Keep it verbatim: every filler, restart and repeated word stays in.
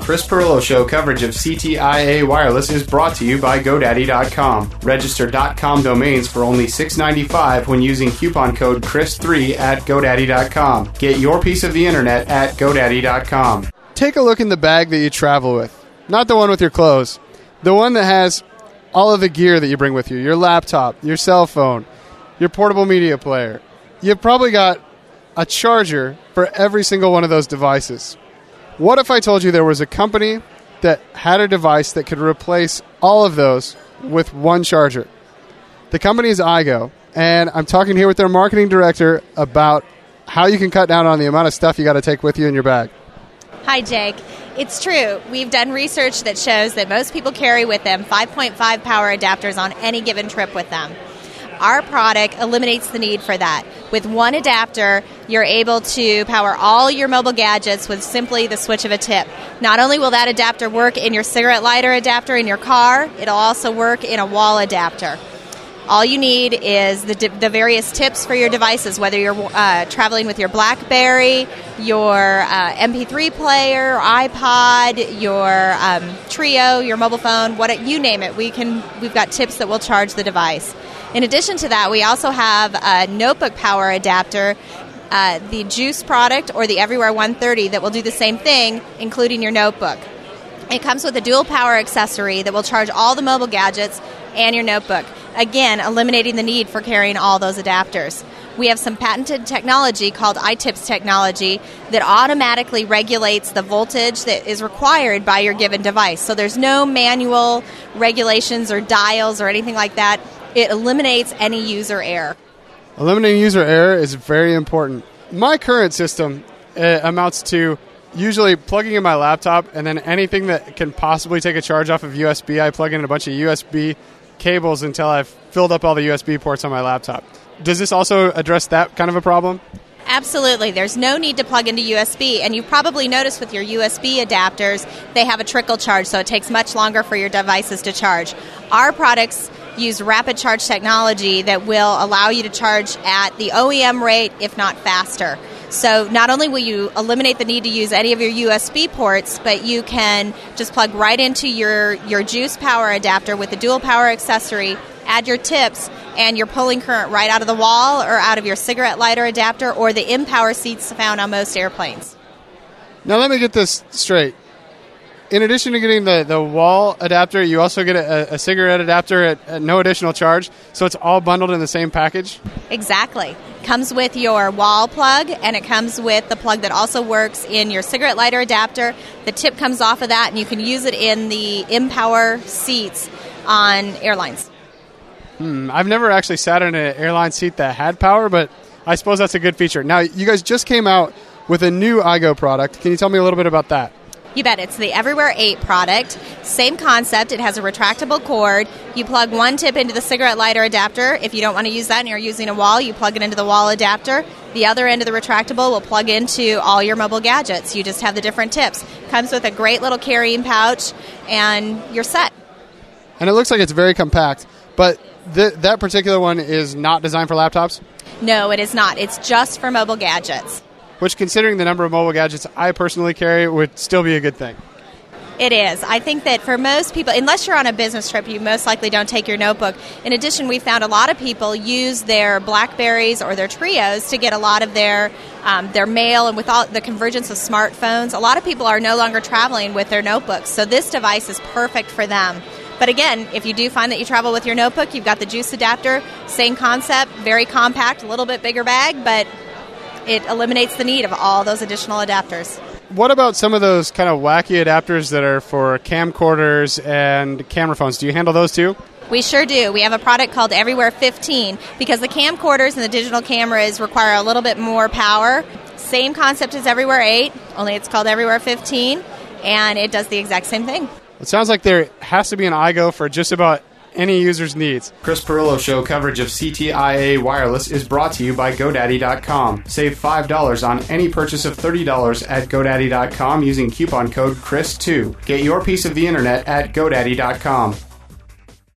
Chris Pirillo Show coverage of C T I A Wireless is brought to you by GoDaddy dot com. Register .com domains for only six dollars and ninety-five cents when using coupon code Chris three at GoDaddy dot com. Get your piece of the internet at GoDaddy dot com. Take a look in the bag that you travel with. Not the one with your clothes. The one that has all of the gear that you bring with you. Your laptop, your cell phone, your portable media player. You've probably got a charger for every single one of those devices. What if I told you there was a company that had a device that could replace all of those with one charger? The company is iGo, and I'm talking here with their marketing director about how you can cut down on the amount of stuff you got to take with you in your bag. Hi, Jake. It's true. We've done research that shows that most people carry with them five point five power adapters on any given trip with them. Our product eliminates the need for that. With one adapter, you're able to power all your mobile gadgets with simply the switch of a tip. Not only will that adapter work in your cigarette lighter adapter in your car, it'll also work in a wall adapter. All you need is the, the various tips for your devices, whether you're uh, traveling with your BlackBerry, your uh, M P three player, iPod, your um, Trio, your mobile phone, what you name it. We can. We've got tips that will charge the device. In addition to that, we also have a notebook power adapter, uh, the Juice product or the Everywhere one thirty that will do the same thing, including your notebook. It comes with a dual power accessory that will charge all the mobile gadgets and your notebook. Again, eliminating the need for carrying all those adapters. We have some patented technology called iTips technology that automatically regulates the voltage that is required by your given device. So there's no manual regulations or dials or anything like that. It eliminates any user error. Eliminating user error is very important. My current system uh, amounts to usually plugging in my laptop, and then anything that can possibly take a charge off of U S B, I plug in a bunch of U S B cables until I've filled up all the U S B ports on my laptop. Does this also address that kind of a problem? Absolutely. There's no need to plug into U S B, and you've probably noticed with your U S B adapters, they have a trickle charge, so it takes much longer for your devices to charge. Our products use rapid charge technology that will allow you to charge at the O E M rate, if not faster. So not only will you eliminate the need to use any of your U S B ports, but you can just plug right into your, your Juice power adapter with the dual power accessory, add your tips, and you're pulling current right out of the wall or out of your cigarette lighter adapter or the InPower seats found on most airplanes. Now let me get this straight. In addition to getting the, the wall adapter, you also get a, a cigarette adapter at, at no additional charge, so it's all bundled in the same package? Exactly. Comes with your wall plug, and it comes with the plug that also works in your cigarette lighter adapter. The tip comes off of that, and you can use it in the InPower seats on airlines. Hmm, I've never actually sat in an airline seat that had power, but I suppose that's a good feature. Now, you guys just came out with a new iGo product. Can you tell me a little bit about that? You bet. It's the Everywhere eight product. Same concept. It has a retractable cord. You plug one tip into the cigarette lighter adapter. If you don't want to use that and you're using a wall, you plug it into the wall adapter. The other end of the retractable will plug into all your mobile gadgets. You just have the different tips. Comes with a great little carrying pouch, and you're set. And it looks like it's very compact, but th- that particular one is not designed for laptops? No, it is not. It's just for mobile gadgets. Which, considering the number of mobile gadgets I personally carry, would still be a good thing. It is. I think that for most people, unless you're on a business trip, you most likely don't take your notebook. In addition, we found a lot of people use their BlackBerries or their Trios to get a lot of their um, their mail, and with all the convergence of smartphones, a lot of people are no longer traveling with their notebooks. So this device is perfect for them. But again, if you do find that you travel with your notebook, you've got the Juice adapter, same concept, very compact, a little bit bigger bag, but it eliminates the need of all those additional adapters. What about some of those kind of wacky adapters that are for camcorders and camera phones? Do you handle those too? We sure do. We have a product called Everywhere fifteen because the camcorders and the digital cameras require a little bit more power. Same concept as Everywhere eight, only it's called Everywhere fifteen, and it does the exact same thing. It sounds like there has to be an iGo for just about any user's needs. Chris Pirillo Show coverage of C T I A Wireless is brought to you by GoDaddy dot com. Save five dollars on any purchase of thirty dollars at GoDaddy dot com using coupon code Chris two. Get your piece of the internet at GoDaddy dot com.